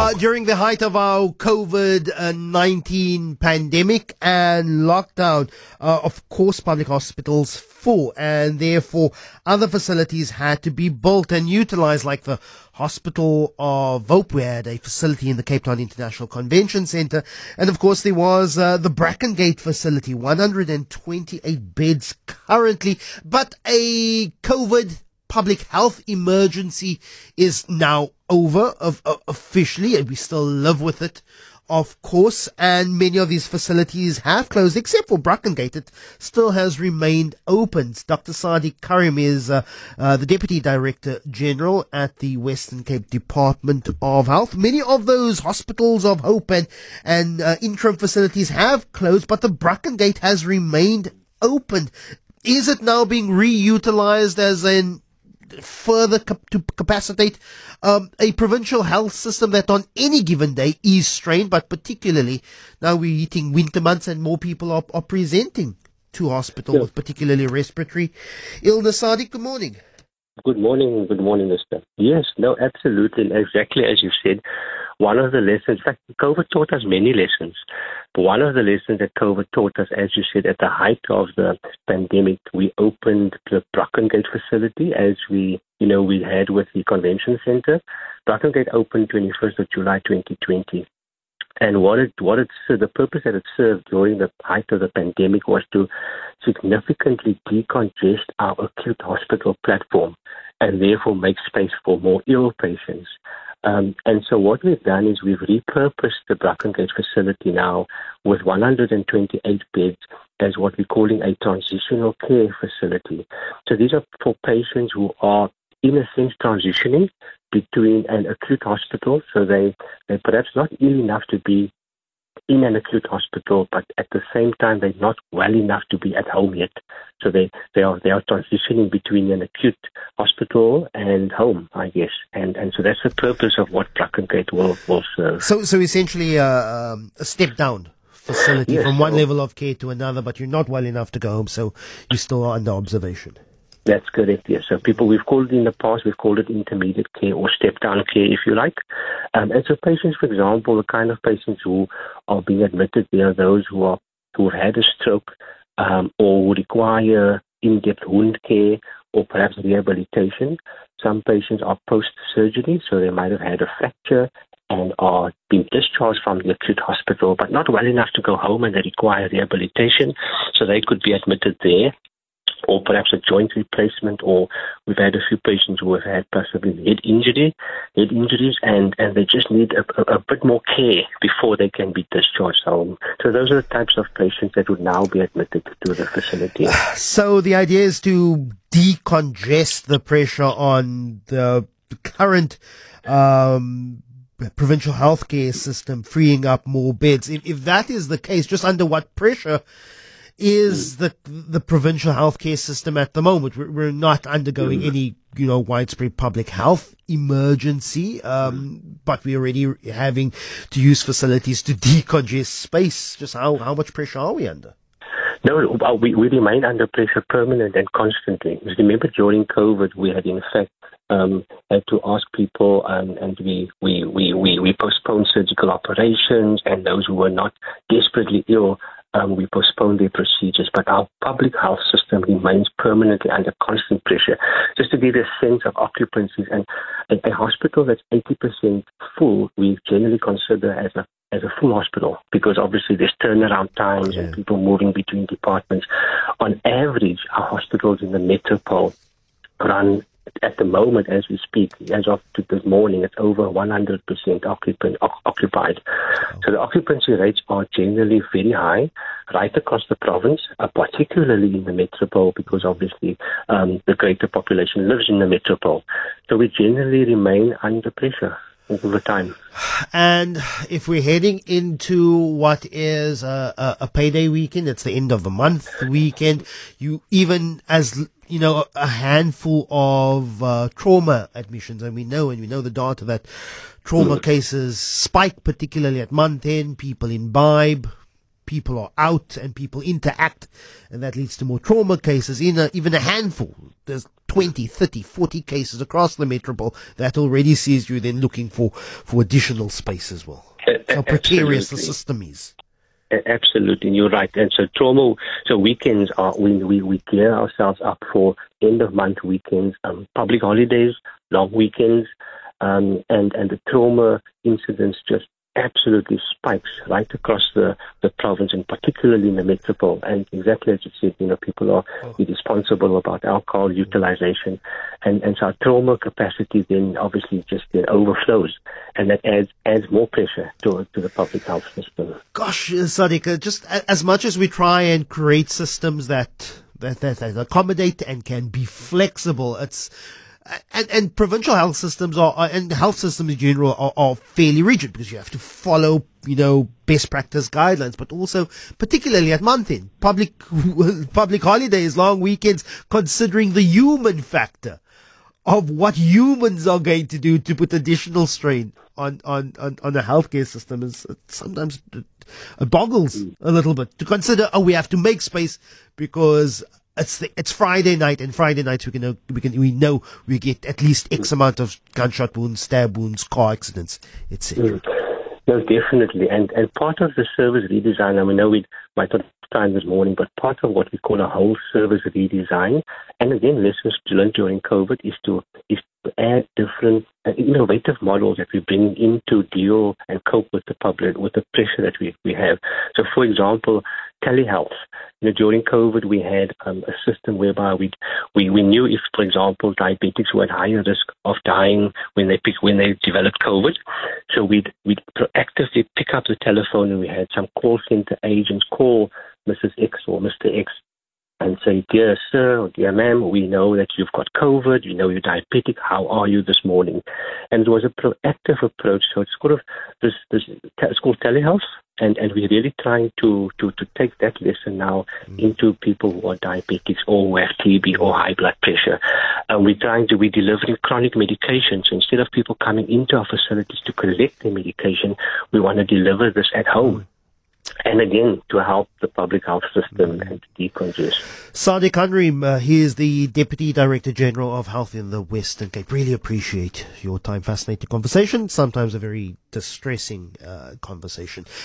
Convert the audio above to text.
During the height of our COVID-19 pandemic and lockdown, of course, public hospitals full, and therefore other facilities had to be built and utilized, like the Hospital of Hope. We had a facility in the Cape Town International Convention Centre, and of course there was the Brackengate facility, 128 beds currently, but a COVID public health emergency is now over officially, and we still live with it, of course, and many of these facilities have closed, except for Brackengate. It still has remained open. Dr. Sadiq Karim is the Deputy Director General at the Western Cape Department of Health. Many of those hospitals of hope and interim facilities have closed, but the Brackengate has remained open. Is it now being reutilized as in further to capacitate a provincial health system that on any given day is strained, but particularly now we're hitting winter months and more people are presenting to hospital with particularly respiratory illness? Sadiq, good morning. Good morning, Mr. Yes, no, absolutely, exactly as you said. One of the lessons, in fact, COVID taught us many lessons. But one of the lessons that COVID taught us, as you said, at the height of the pandemic, we opened the Brackengate facility, as we had with the convention center. Brackengate opened 21st of July 2020. And the purpose that it served during the height of the pandemic was to significantly decongest our acute hospital platform and therefore make space for more ill patients. And so what we've done is we've repurposed the Brackengate facility now with 128 beds as what we're calling a transitional care facility. So these are for patients who are, in a sense, transitioning between an acute hospital. So they're perhaps not ill enough to be in an acute hospital, but at the same time, they're not well enough to be at home yet. So they are transitioning between an acute hospital and home, I guess. And so that's the purpose of what Brackengate will serve. So essentially a step down facility from one level of care to another, but you're not well enough to go home, so you're still under observation. That's correct, yes. So we've called it in the past, we've called it intermediate care or step-down care, if you like. And so patients, for example, the kind of patients who are being admitted, they are those who have had a stroke or who require in-depth wound care or perhaps rehabilitation. Some patients are post-surgery, so they might have had a fracture and are being discharged from the acute hospital, but not well enough to go home, and they require rehabilitation, so they could be admitted there. Or perhaps a joint replacement, or we've had a few patients who have had possibly head injuries, and they just need a bit more care before they can be discharged home. So those are the types of patients that would now be admitted to the facility. So the idea is to decongest the pressure on the current provincial healthcare system, freeing up more beds. If that is the case, just under what pressure is the provincial healthcare system at the moment? We're not undergoing any, widespread public health emergency, but we're already having to use facilities to decongest space. Just how much pressure are we under? No, we remain under pressure permanent and constantly. Remember, during COVID, we had in fact had to ask people, and we postponed surgical operations, and those who were not desperately ill, we postponed their procedures, but our public health system remains permanently under constant pressure. Just to give you a sense of occupancies, and a hospital that's 80% full, we generally consider as a full hospital, because obviously there's turnaround times and people moving between departments. On average, our hospitals in the metropole run, at the moment as we speak, as of this morning, it's over 100% occupied. So the occupancy rates are generally very high right across the province, particularly in the metropole, because obviously the greater population lives in the metropole. So we generally remain under pressure all the time. And if we're heading into what is a payday weekend, it's the end of the month weekend, you even as a handful of trauma admissions, and we know the data that trauma cases spike, particularly at month end. People imbibe, people are out, and people interact, and that leads to more trauma cases in even a handful. There's 20, 30, 40 cases across the metropole, that already sees you then looking for additional space as well. How precarious the system is. Absolutely, you're right. And so trauma, so weekends are, we gear ourselves up for end of month weekends, public holidays, long weekends, and the trauma incidents just absolutely spikes right across the province, and particularly in the metropole. And exactly as you said, people are irresponsible about alcohol utilization, and so our trauma capacity then obviously just overflows, and that adds more pressure to the public health system. Gosh, Sadiq, just as much as we try and create systems that accommodate and can be flexible, it's and provincial health systems and health systems in general are fairly rigid, because you have to follow, best practice guidelines, but also particularly at month end, public holidays, long weekends, considering the human factor of what humans are going to do to put additional strain on the healthcare system is sometimes it boggles a little bit to consider. We have to make space because it's Friday night, and Friday nights we know we get at least X amount of gunshot wounds, stab wounds, car accidents, etc. No, definitely. And part of the service redesign, and we know we might not have time this morning, but part of what we call a whole service redesign, and again, lessons learned during COVID, is to add different innovative models that we bring in to deal and cope with the public, with the pressure that we have. So, for example, telehealth. During COVID, we had a system whereby we knew if, for example, diabetics were at higher risk of dying when they developed COVID. So we'd proactively pick up the telephone, and we had some call center agents call Mrs. X or Mr. X and say, "Dear sir," or "Dear ma'am, we know that you've got COVID, you're diabetic, how are you this morning?" And it was a proactive approach. So it's sort of it's called telehealth, and we're really trying to take that lesson now into people who are diabetics or who have TB or high blood pressure. We're delivering chronic medication. So instead of people coming into our facilities to collect their medication, we want to deliver this at home. And again, to help the public health system and to decongest. Sadiq Unrim, he is the Deputy Director General of Health in the Western Cape. Really appreciate your time. Fascinating conversation, sometimes a very distressing conversation.